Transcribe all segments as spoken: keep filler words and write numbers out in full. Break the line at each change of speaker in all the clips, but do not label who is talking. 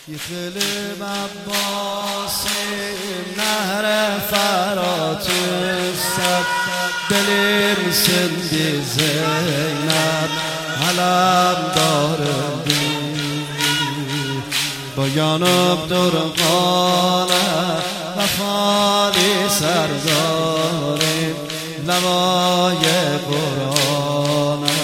يخلب عباسي نهر فرات السد دلم سندي زينب علم دارندی بایانب درقانه وفادی سرداری لوای قرآنه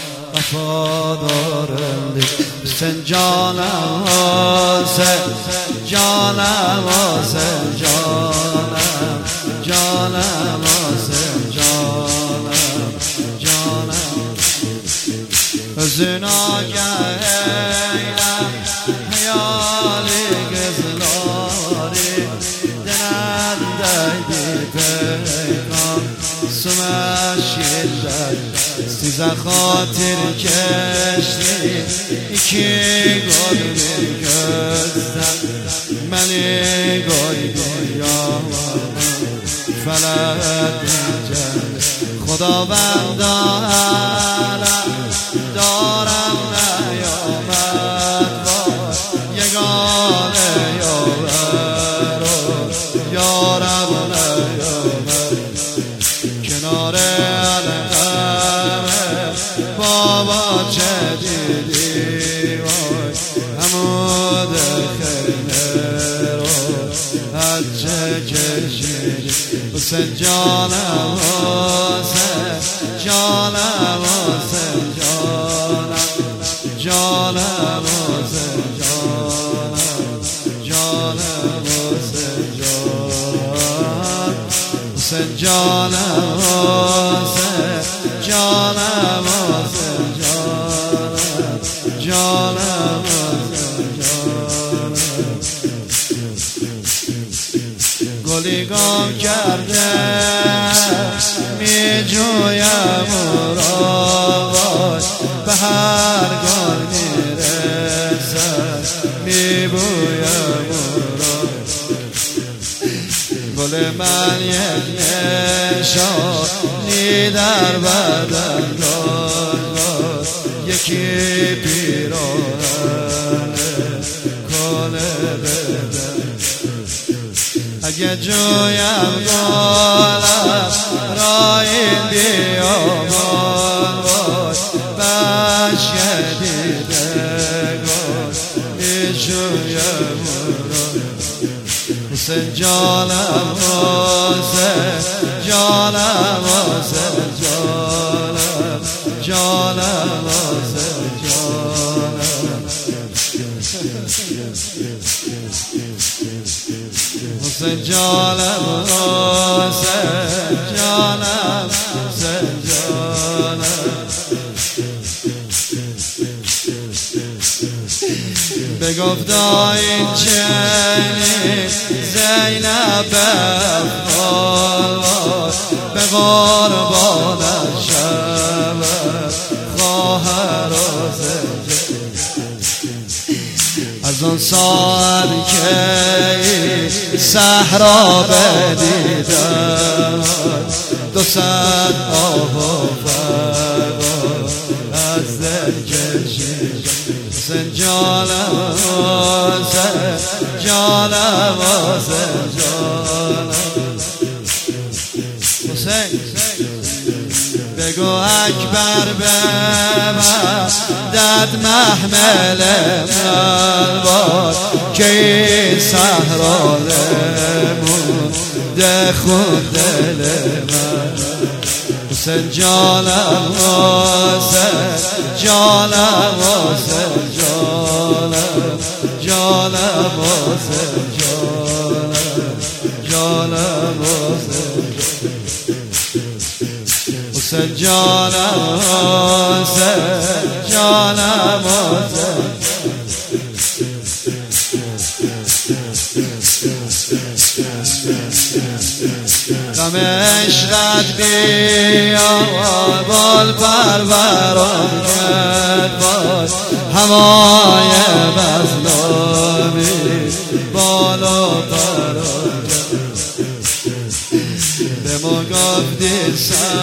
وفادارندی sen canım sen canım sen canım canım sen canım canım özün ağayla hayali kızları denendeydi peykan sümeşirler size hatır keşti iki gol bir gözden beni koydu yavrum felek cennet Xudavandana دارم نیامد با یگانه یاور یارم نیامد کنار علقم بابا چه دیدی وای عمود خیمه رو از چه کشیدی حسین جانم حسین جانم حسین جانم جانم حسین جانم جانم حسین جانم حسین جانم حسین جانم حسین جانم جانم حسین جانم گلی گم کرده می جویم او را به هر گل می رسد می بویم او را گل من یک نشانی در بدن داشت یکی پیراهن کهنه بدن اگه جویم گلم را این بیامان وای بشکدیده گل می جویم را حسین جانم حسین جانم حسین جانم جانم حسین جانم حسین جانم حسین جانم حسین جانم بگفتا این چنین زینب بفال به قربان شب خواهر و از آن سال که صحرا بدیدم دو صد آه و فغان از دل کشید حسین جانم حسین جانم حسین جانم حسین بگو اکبر به من دد محمل من باد که این صحرا مونده خون دل من حسین جانم حسین جانم حسین جانم جانم حسین جانم جانم حسین حسین جانم حسین جانم حسین غم عشقت بیا بال پروران کرد باز همای مظلومی بالا پران کرد به ما گفتی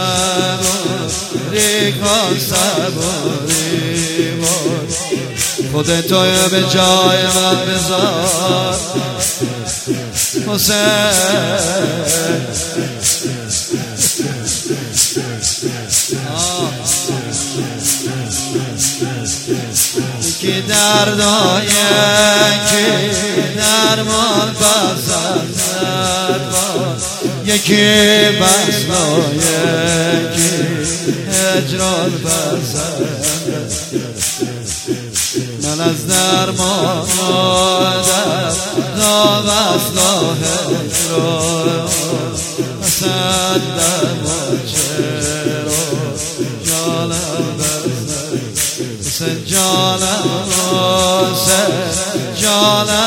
سباری کن سباری باز خودتو به جای من بذار حسین. یکی دردای یکی درمان پسند یکی بسلا یکی هجران پسند. من از درمان درد بسلا هجران پسندم و چرا جانم بسند. جانم حسین جانم